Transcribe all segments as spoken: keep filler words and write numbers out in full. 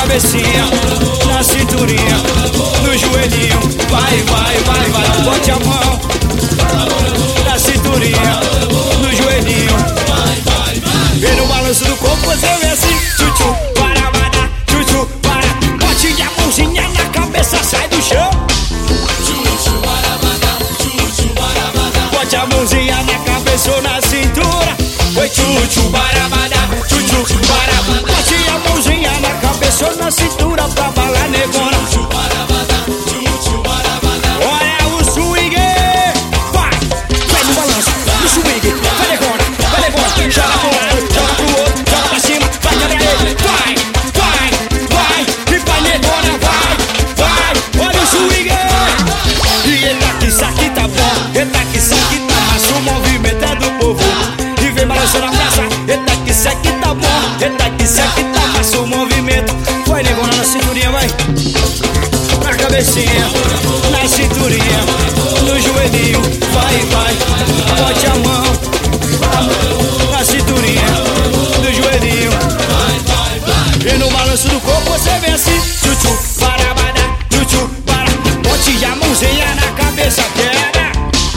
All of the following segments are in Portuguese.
cabecinha, na cinturinha, no joelhinho. Vai, vai, vai, vai, bote a mão na cinturinha, no joelhinho. Vem no balanço do corpo, você vê assim. Tchutchu, para, para, tchutchu, para. Bote a mãozinha na cabeça, sai do chão. Bote a mãozinha na cabeça ou na cintura. Oi, tchutchu, barabada, tchutchu, barabada. Bote a mãozinha na cabeça ou na cintura pra balar negona. Olha o swing, vai, vai no balanço, no swing, vai negona, vai negona. Joga pro lado, joga pro outro, joga pra cima, vai quebrar ele. Vai, vai, vai, e vai negona, vai, vai. Olha o swing, e eita que isso aqui tá bom, eita que isso aqui tá massa. O movimento é do povo e vem balançando a praça. Eita que isso aqui tá bom, eita que isso aqui tá massa. O movimento, vai negona na cinturinha, vai. Na cabecinha, na cinturinha, no joelhinho. Vai, vai, bote a mão na cinturinha, no joelhinho. E no balanço do corpo você vê assim. Tchutchu, barabada, tchutchu, para. Bote a mãozinha na cabeça, quebra.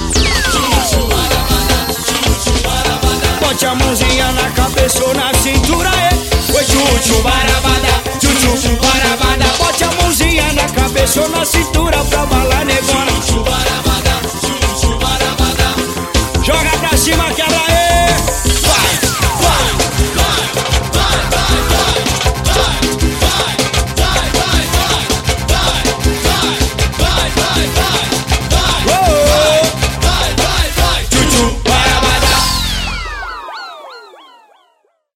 Bote a mãozinha na cabeça ou na cintura. Oi, tchutchu, barabada, tchutchu, barabada. Bote a mãozinha na cabeça ou na cintura pra balar negócio.